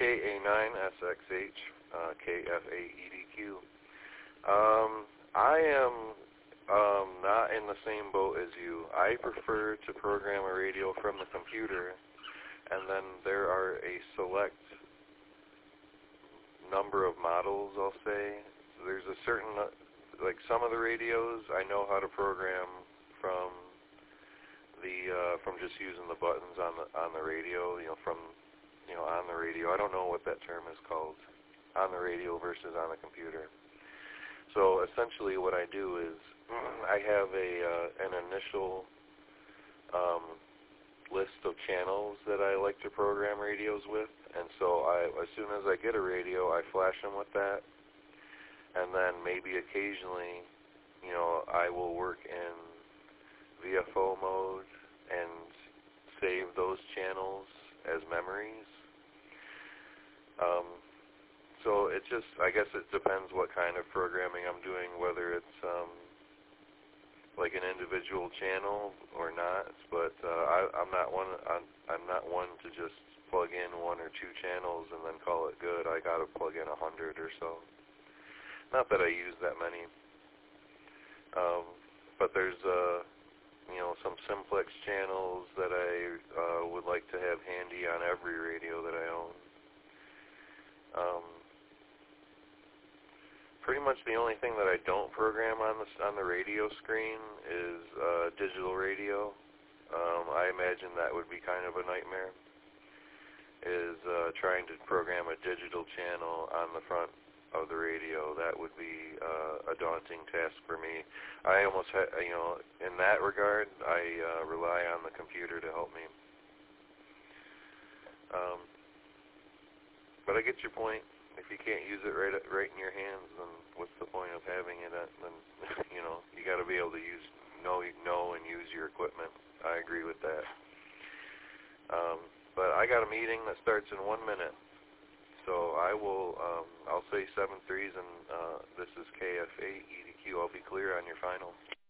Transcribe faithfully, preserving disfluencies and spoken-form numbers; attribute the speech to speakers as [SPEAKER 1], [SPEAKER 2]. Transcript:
[SPEAKER 1] K A nine S X H, uh, K F A E D Q. Um, I am um, not in the same boat as you. I prefer to program a radio from the computer, and then there are a select number of models, I'll say. There's a certain, like some of the radios, I know how to program from the uh, from just using the buttons on the on the radio, you know, from you know on the radio. I don't know what that term is called, on the radio versus on the computer. So essentially, what I do is I have a uh, an initial um, list of channels that I like to program radios with, and so I, as soon as I get a radio, I flash them with that, and then maybe occasionally, you know, I will work in V F O mode and save those channels as memories. Um, so it just, I guess it depends what kind of programming I'm doing, whether it's um, like an individual channel or not. But uh, I, I'm not one. I'm, I'm not one to just plug in one or two channels and then call it good. I got to plug in a hundred or so. Not that I use that many, um, but there's uh, you know, some simplex channels that I uh, would like to have handy on every radio that I own. Um, pretty much the only thing that I don't program on the on the radio screen is uh, digital radio. Um, I imagine that would be kind of a nightmare. Is uh, trying to program a digital channel on the front of the radio. That would be uh, a daunting task for me. I almost, ha- you know, in that regard, I uh, rely on the computer to help me. Um, but I get your point. If you can't use it right right in your hands, then what's the point of having it? At, then you know, you got to be able to use know know and use your equipment. I agree with that. Um, but I got a meeting that starts in one minute. So I will, um, I'll say seven threes, and uh, this is K F A E D Q. I'll be clear on your final.